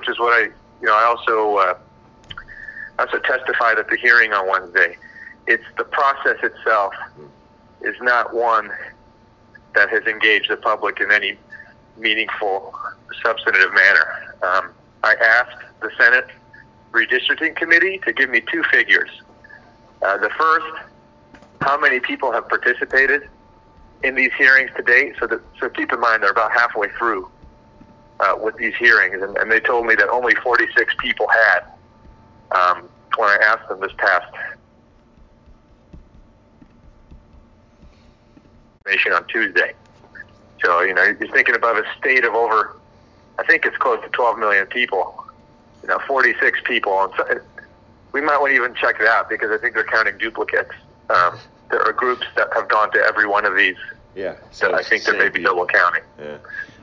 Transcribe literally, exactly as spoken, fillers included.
which is what I, you know, I also, uh, also testified at the hearing on Wednesday. It's the process itself is not one that has engaged the public in any meaningful, substantive manner. Um, I asked the Senate Redistricting Committee to give me two figures. Uh, the first, how many people have participated in these hearings to date? So, that, so keep in mind they're about halfway through uh, with these hearings, and, and they told me that only forty-six people had um, when I asked them this past on Tuesday. So, you know, you're thinking about a state of over, I think it's close to twelve million people. You know, forty-six people. And so, we might want to even check it out because I think they're counting duplicates. Um, there are groups that have gone to every one of these. Yeah. So I think there may be people. double counting. Yeah.